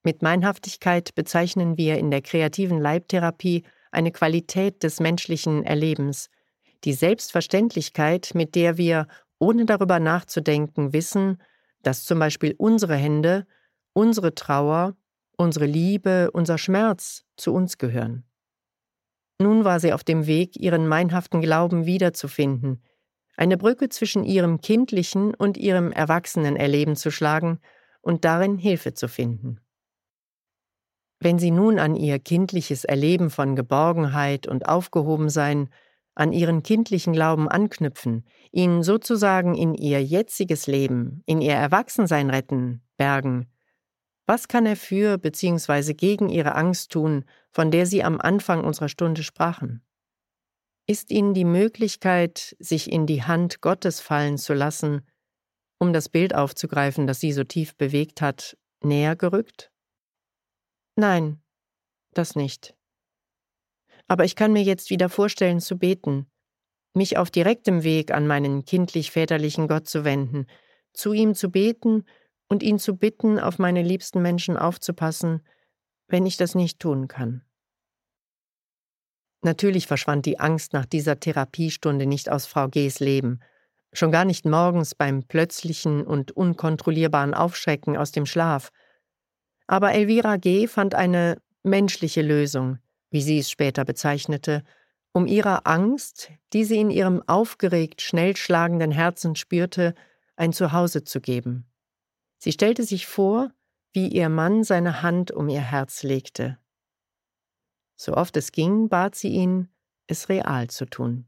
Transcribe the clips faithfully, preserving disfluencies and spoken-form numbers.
Mit Meinhaftigkeit bezeichnen wir in der kreativen Leibtherapie eine Qualität des menschlichen Erlebens, die Selbstverständlichkeit, mit der wir, ohne darüber nachzudenken, wissen, dass zum Beispiel unsere Hände, unsere Trauer, unsere Liebe, unser Schmerz zu uns gehören. Nun war sie auf dem Weg, ihren meinhaften Glauben wiederzufinden, eine Brücke zwischen ihrem kindlichen und ihrem Erwachsenenerleben zu schlagen und darin Hilfe zu finden. Wenn sie nun an ihr kindliches Erleben von Geborgenheit und Aufgehobensein, an ihren kindlichen Glauben anknüpfen, ihn sozusagen in ihr jetziges Leben, in ihr Erwachsensein retten, bergen, was kann er für bzw. gegen ihre Angst tun, von der Sie am Anfang unserer Stunde sprachen? Ist Ihnen die Möglichkeit, sich in die Hand Gottes fallen zu lassen, um das Bild aufzugreifen, das Sie so tief bewegt hat, näher gerückt? Nein, das nicht. Aber ich kann mir jetzt wieder vorstellen zu beten, mich auf direktem Weg an meinen kindlich-väterlichen Gott zu wenden, zu ihm zu beten und ihn zu bitten, auf meine liebsten Menschen aufzupassen, wenn ich das nicht tun kann. Natürlich verschwand die Angst nach dieser Therapiestunde nicht aus Frau G.'s Leben, schon gar nicht morgens beim plötzlichen und unkontrollierbaren Aufschrecken aus dem Schlaf. Aber Elvira G. fand eine menschliche Lösung, wie sie es später bezeichnete, um ihrer Angst, die sie in ihrem aufgeregt schnell schlagenden Herzen spürte, ein Zuhause zu geben. Sie stellte sich vor, wie ihr Mann seine Hand um ihr Herz legte. So oft es ging, bat sie ihn, es real zu tun.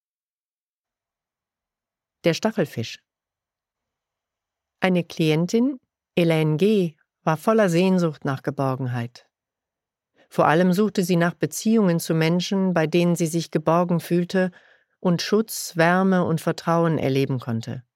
Der Stachelfisch. Eine Klientin, Elaine G., war voller Sehnsucht nach Geborgenheit. Vor allem suchte sie nach Beziehungen zu Menschen, bei denen sie sich geborgen fühlte und Schutz, Wärme und Vertrauen erleben konnte.